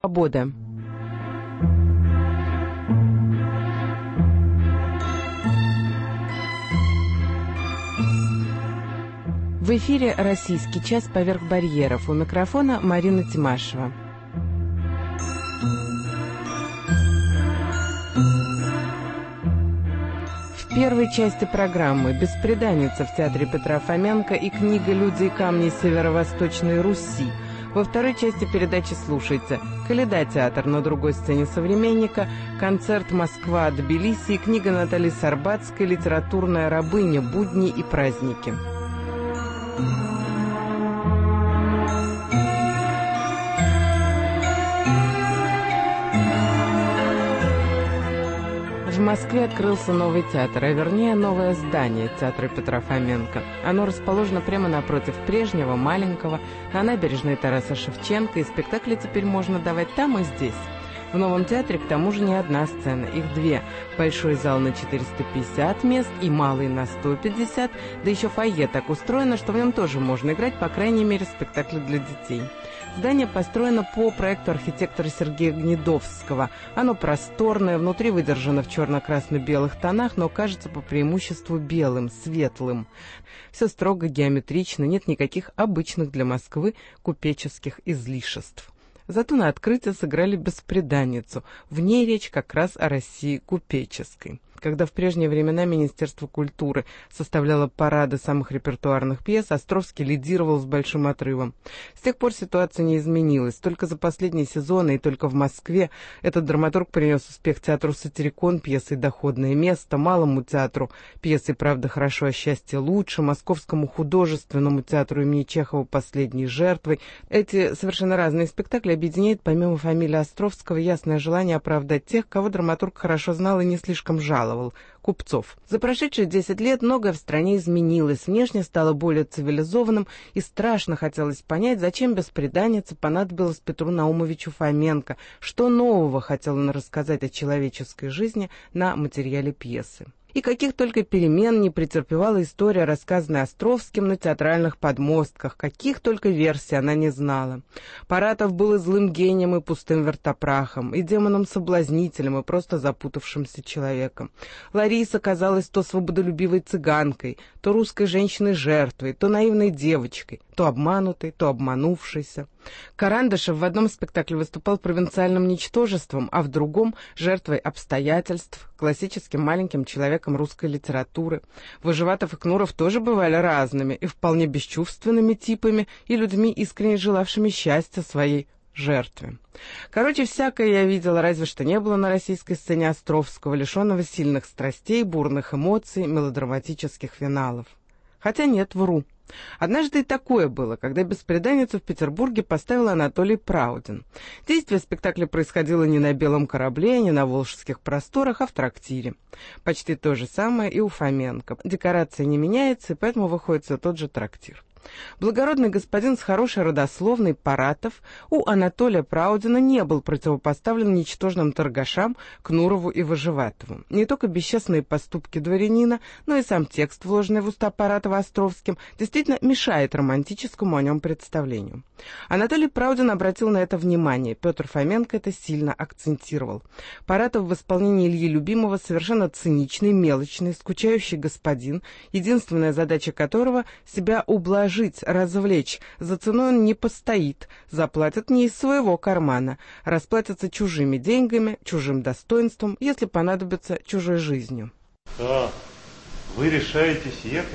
Свобода. В эфире «Российский час. Поверх барьеров». У микрофона Марина Тимашева. В первой части программы «Бесприданница» в театре Петра Фоменко и книга «Люди и камни Северо-Восточной Руси». Во второй части передачи слушайте «Коляда-театр» на другой сцене «Современника», концерт «Москва-Тбилиси» и книга Натальи Сарбатской «Литературная рабыня. Будни и праздники». В Москве открылся новый театр, а вернее новое здание театра Петра Фоменко. Оно расположено прямо напротив прежнего, маленького, на набережной Тараса Шевченко, и спектакли теперь можно давать там и здесь. В новом театре, к тому же, не одна сцена, их две. Большой зал на 450 мест и малый на 150, да еще фойе так устроено, что в нем тоже можно играть, по крайней мере, спектакли для детей. Здание построено по проекту архитектора Сергея Гнедовского. Оно просторное, внутри выдержано в черно-красно-белых тонах, но кажется по преимуществу белым, светлым. Все строго геометрично, нет никаких обычных для Москвы купеческих излишеств. Зато на открытии сыграли «Бесприданницу». В ней речь как раз о России купеческой. Когда в прежние времена Министерство культуры составляло парады самых репертуарных пьес, Островский лидировал с большим отрывом. С тех пор ситуация не изменилась. Только за последние сезоны и только в Москве этот драматург принес успех театру «Сатирикон» пьесой «Доходное место», Малому театру пьесой «Правда хорошо, а счастье лучше», Московскому художественному театру имени Чехова «Последней жертвой». Эти совершенно разные спектакли объединяет помимо фамилии Островского ясное желание оправдать тех, кого драматург хорошо знал и не слишком жаловал. Купцов. За прошедшие 10 лет многое в стране изменилось, внешне стало более цивилизованным, и страшно хотелось понять, зачем «Бесприданница» понадобилась Петру Наумовичу Фоменко, что нового хотел он рассказать о человеческой жизни на материале пьесы. И каких только перемен не претерпевала история, рассказанная Островским на театральных подмостках, каких только версий она не знала. Паратов был и злым гением, и пустым вертопрахом, и демоном-соблазнителем, и просто запутавшимся человеком. Лариса казалась то свободолюбивой цыганкой, то русской женщиной-жертвой, то наивной девочкой, то обманутой, то обманувшейся. Карандашев в одном спектакле выступал провинциальным ничтожеством, а в другом — жертвой обстоятельств, классическим маленьким человеком русской литературы. Выживатов и Кнуров тоже бывали разными и вполне бесчувственными типами и людьми, искренне желавшими счастья своей жертве. Короче, всякое я видела, разве что не было на российской сцене Островского, лишенного сильных страстей, бурных эмоций, мелодраматических финалов. Хотя нет, вру. Однажды и такое было, когда «Бесприданницу» в Петербурге поставил Анатолий Праудин. Действие спектакля происходило не на белом корабле, не на волжских просторах, а в трактире. Почти то же самое и у Фоменко. Декорация не меняется, и поэтому выходит все тот же трактир. Благородный господин с хорошей родословной Паратов у Анатолия Праудина не был противопоставлен ничтожным торгашам Кнурову и Выживатову. Не только бесчестные поступки дворянина, но и сам текст, вложенный в уста Паратова Островским, действительно мешает романтическому о нем представлению. Анатолий Праудин обратил на это внимание, Петр Фоменко это сильно акцентировал. Паратов в исполнении Ильи Любимого совершенно циничный, мелочный, скучающий господин, единственная задача которого — себя ублажить, развлечь, за ценой он не постоит, заплатят не из своего кармана, расплатятся чужими деньгами, чужим достоинством, если понадобится чужой жизнью. Да, вы решаетесь ехать?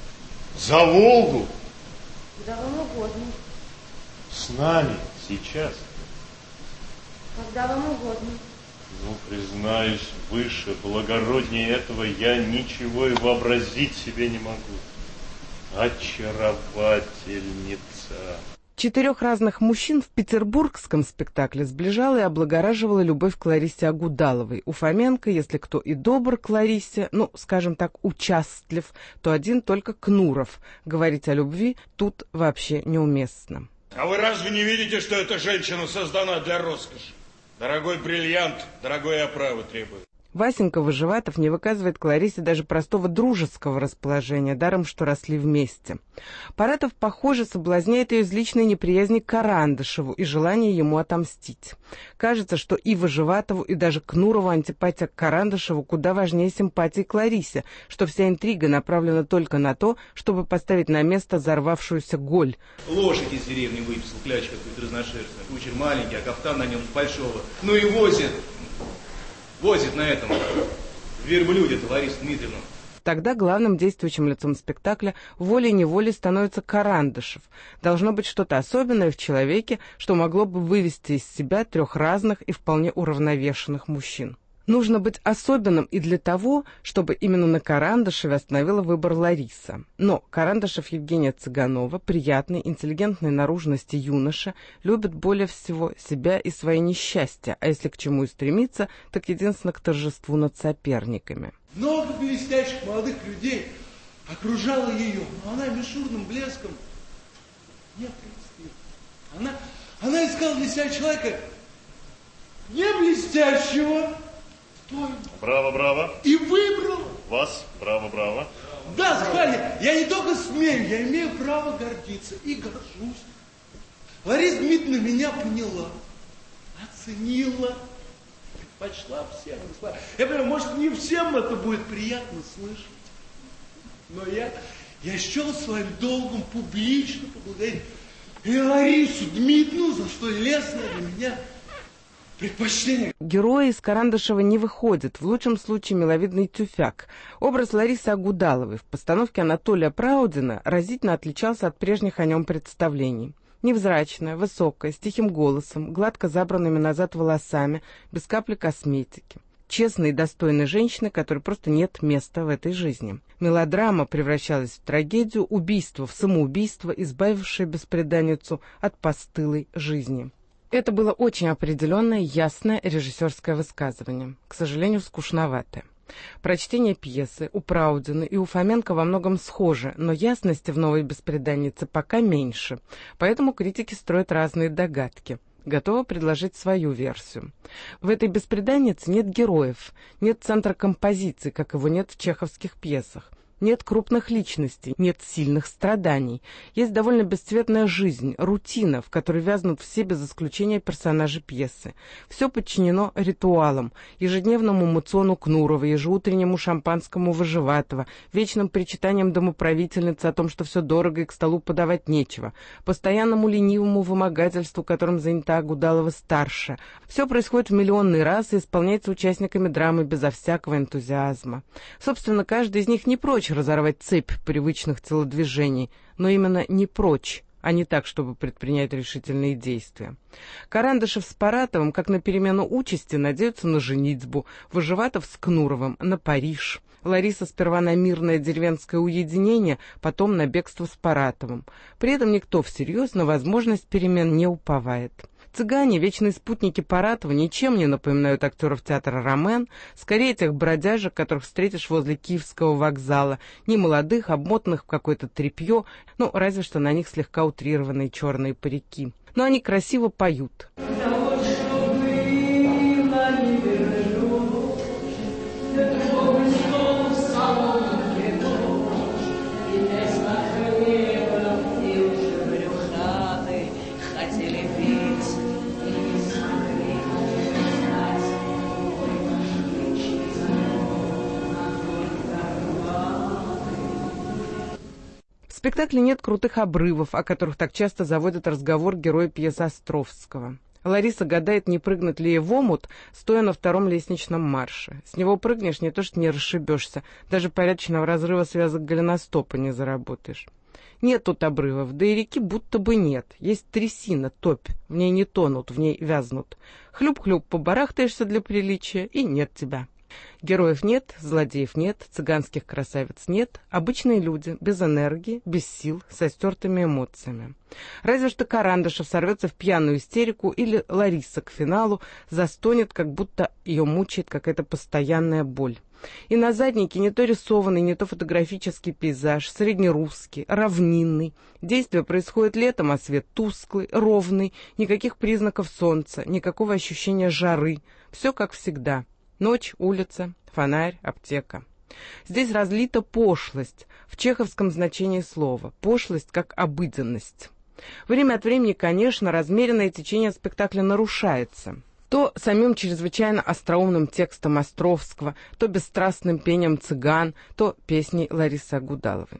За Волгу? Куда вам угодно. С нами сейчас? Когда вам угодно. Ну, признаюсь, выше, благороднее этого я ничего и вообразить себе не могу. Очаровательница. 4 разных мужчин в петербургском спектакле сближала и облагораживала любовь к Ларисе Агудаловой. У Фоменко, если кто и добр к Ларисе, ну, скажем так, участлив, то один только Кнуров. Говорить о любви тут вообще неуместно. А вы разве не видите, что эта женщина создана для роскоши? Дорогой бриллиант, дорогой оправы требует. Васенька Выживатов не выказывает к Ларисе даже простого дружеского расположения, даром что росли вместе. Паратов, похоже, соблазняет ее из личной неприязни к Карандышеву и желания ему отомстить. Кажется, что и Выживатову, и даже Кнурову антипатия к Карандышеву куда важнее симпатии к Ларисе, что вся интрига направлена только на то, чтобы поставить на место взорвавшуюся голь. Лошадь из деревни выписал, кляч какой-то разношерстный, кучер маленький, а кафтан на нем большого. Ну и возит на этом верблюде-то Ларису Дмитриевну. Тогда главным действующим лицом спектакля волей-неволей становится Карандышев. Должно быть что-то особенное в человеке, что могло бы вывести из себя трех разных и вполне уравновешенных мужчин. Нужно быть особенным и для того, чтобы именно на Карандышеве остановила выбор Лариса. Но Карандышев Евгения Цыганова, приятный, интеллигентной наружности юноша, любит более всего себя и свои несчастья, а если к чему и стремится, так единственно к торжеству над соперниками. Много блестящих молодых людей окружало ее, но она мишурным блеском не представила. Она искала для себя человека не блестящего, Браво, браво. И выбрала. Вас, браво, браво. Да, Захария, я не только смею, я имею право гордиться и горжусь. Лариса Дмитриевна меня поняла, оценила, предпочла всем. Я понимаю, может, не всем это будет приятно слышать, но я счел своим долгом публично поблагодарить и Ларису Дмитриевну за столь лестное для меня предпочтение. Герои из Карандышева не выходят, в лучшем случае миловидный тюфяк. Образ Ларисы Агудаловой в постановке Анатолия Праудина разительно отличался от прежних о нем представлений. Невзрачная, высокая, с тихим голосом, гладко забранными назад волосами, без капли косметики. Честной и достойной женщины, которой просто нет места в этой жизни. Мелодрама превращалась в трагедию, убийство в самоубийство, избавившее бесприданницу от постылой жизни. Это было очень определенное, ясное режиссерское высказывание, к сожалению, скучноватое. Прочтение пьесы у Праудина и у Фоменко во многом схожи, но ясности в «Новой бесприданнице» пока меньше, поэтому критики строят разные догадки. Готова предложить свою версию. В этой «Бесприданнице» нет героев, нет центра композиции, как его нет в чеховских пьесах. Нет крупных личностей, нет сильных страданий. Есть довольно бесцветная жизнь, рутина, в которой вязнут все без исключения персонажи пьесы. Все подчинено ритуалам, ежедневному муциону Кнурова, ежеутреннему шампанскому Выживатова, вечным причитаниям домоправительницы о том, что все дорого и к столу подавать нечего, постоянному ленивому вымогательству, которым занята Агудалова-старшая. Все происходит в миллионный раз и исполняется участниками драмы безо всякого энтузиазма. Собственно, каждый из них не прочь разорвать цепь привычных телодвижений, но именно не прочь, а не так, чтобы предпринять решительные действия. Карандышев с Паратовым, как на перемену участи, надеются на женитьбу, Выживатов с Кнуровым на Париж. Лариса сперва на мирное деревенское уединение, потом на бегство с Паратовым. При этом никто всерьез на возможность перемен не уповает. Цыгане, вечные спутники Паратова, ничем не напоминают актеров театра «Ромен», скорее тех бродяжек, которых встретишь возле Киевского вокзала, не молодых, обмотанных в какое-то тряпье, ну, разве что на них слегка утрированные черные парики. Но они красиво поют. В спектакле нет крутых обрывов, о которых так часто заводят разговор герои пьесы Островского. Лариса гадает, не прыгнуть ли ей в омут, стоя на втором лестничном марше. С него прыгнешь, не то что не расшибешься, даже порядочного разрыва связок голеностопа не заработаешь. Нет тут обрывов, да и реки будто бы нет. Есть трясина, топь, в ней не тонут, в ней вязнут. Хлюп-хлюп, побарахтаешься для приличия, и нет тебя. Героев нет, злодеев нет, цыганских красавиц нет, обычные люди, без энергии, без сил, со стертыми эмоциями. Разве что Карандышев сорвется в пьяную истерику или Лариса к финалу застонет, как будто ее мучает какая-то постоянная боль. И на заднике не то рисованный, не то фотографический пейзаж, среднерусский, равнинный. Действие происходит летом, а свет тусклый, ровный, никаких признаков солнца, никакого ощущения жары. Все как всегда. Ночь, улица, фонарь, аптека. Здесь разлита пошлость в чеховском значении слова. Пошлость как обыденность. Время от времени, конечно, размеренное течение спектакля нарушается. То самим чрезвычайно остроумным текстом Островского, то бесстрастным пением цыган, то песней Ларисы Агудаловой.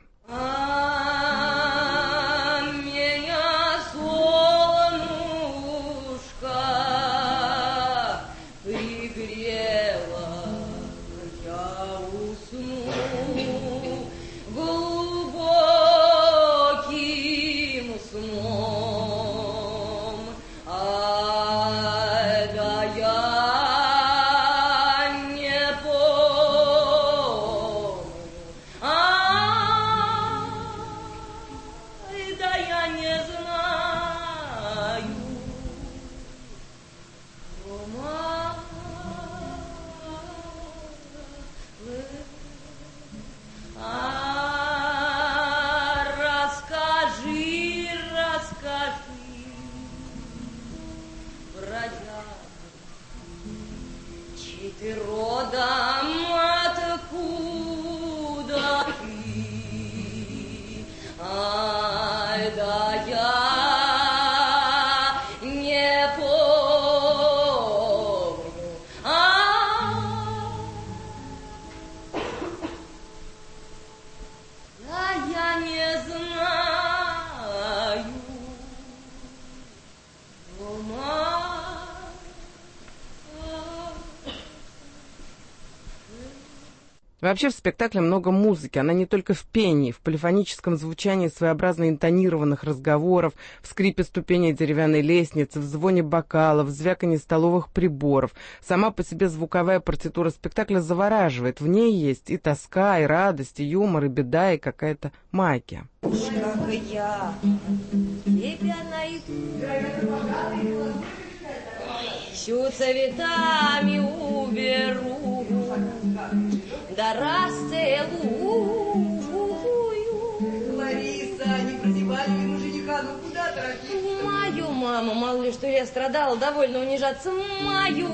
Вообще в спектакле много музыки, она не только в пении, в полифоническом звучании своеобразно интонированных разговоров, в скрипе ступеней деревянной лестницы, в звоне бокалов, в звяканье столовых приборов. Сама по себе звуковая партитура спектакля завораживает, в ней есть и тоска, и радость, и юмор, и беда, и какая-то магия. Как и я, тебя найду, всю цветами уберу, да расцелую. Лариса, не прозевали ли мы жениха, ну куда торопиться? Мою маму, мало ли что я страдала, довольно унижаться, мою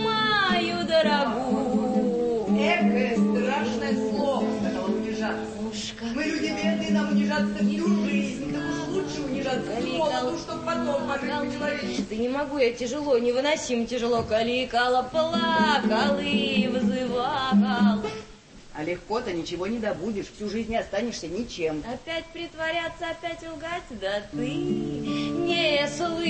дорогую. Экое страшное слово, сказала унижаться. Мы люди бедные, нам унижаться всю жизнь, так уж лучше унижаться с молоду, чтоб потом пожить по-человечески. Да не могу я, тяжело, невыносимо тяжело, каликала, плакал и вызывал. А легко-то ничего не добудешь, всю жизнь не останешься ничем. Опять притворяться, опять лгать, да ты не слышала.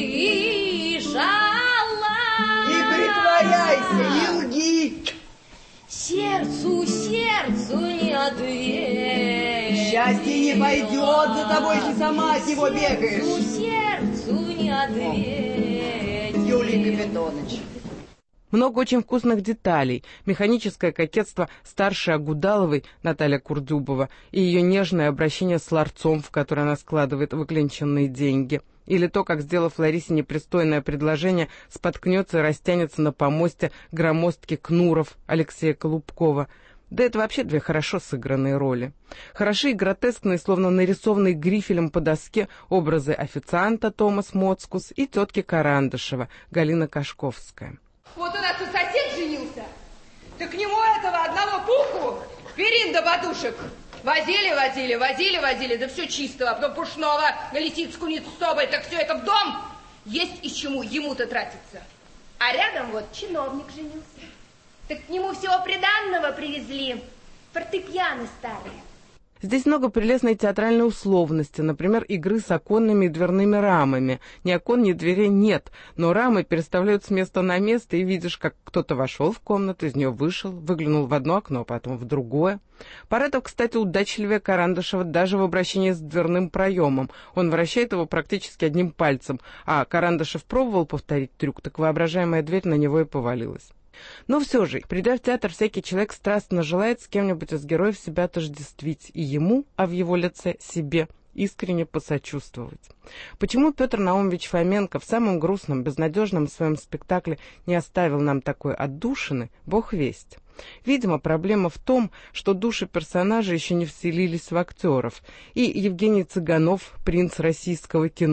Не притворяйся, не лги. Сердцу не ответь. Счастье не пойдет за тобой, если сама от него бегаешь. Сердцу не ответь. Юлий Капитоныч. Много очень вкусных деталей. Механическое кокетство старшей Агудаловой, Наталья Курдюбова, и ее нежное обращение с ларцом, в которое она складывает выклинченные деньги. Или то, как, сделав Ларисе непристойное предложение, споткнется и растянется на помосте громоздки Кнуров Алексея Колубкова. Да это вообще две хорошо сыгранные роли. Хороши и гротескные, словно нарисованные грифелем по доске, образы официанта Томас Моцкус и тетки Карандышева Галина Кашковская. Вот у нас тут сосед женился, так к нему этого одного пуху, перин до подушек. Возили, да все чистого, а потом пушного, лисиц, куниц, соболь, так все это в дом. Есть из чему ему-то тратиться. А рядом вот чиновник женился. Так к нему всего приданного привезли, фортепиано старые. Здесь много прелестной театральной условности, например, игры с оконными и дверными рамами. Ни окон, ни дверей нет, но рамы переставляют с места на место, и видишь, как кто-то вошел в комнату, из нее вышел, выглянул в одно окно, а потом в другое. Паретов, кстати, удачливее Карандышева даже в обращении с дверным проемом. Он вращает его практически одним пальцем, а Карандышев пробовал повторить трюк, так воображаемая дверь на него и повалилась. Но все же, придя в театр, всякий человек страстно желает с кем-нибудь из героев себя отождествить, и ему, а в его лице себе, искренне посочувствовать. Почему Петр Наумович Фоменко в самом грустном, безнадежном своем спектакле не оставил нам такой отдушины, бог весть. Видимо, проблема в том, что души персонажей еще не вселились в актеров, и Евгений Цыганов, принц российского кино,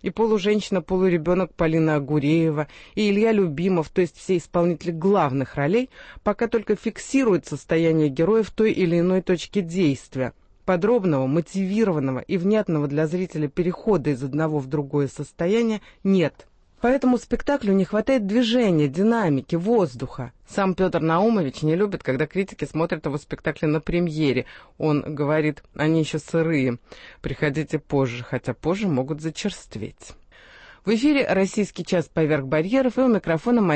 и полуженщина-полуребенок Полина Агуреева, и Илья Любимов, то есть все исполнители главных ролей, пока только фиксируют состояние героя в той или иной точке действия. Подробного, мотивированного и внятного для зрителя перехода из одного в другое состояние нет. Поэтому спектаклю не хватает движения, динамики, воздуха. Сам Петр Наумович не любит, когда критики смотрят его спектакли на премьере. Он говорит, они еще сырые, приходите позже, хотя позже могут зачерстветь. В эфире «Российский час поверх барьеров», и у микрофона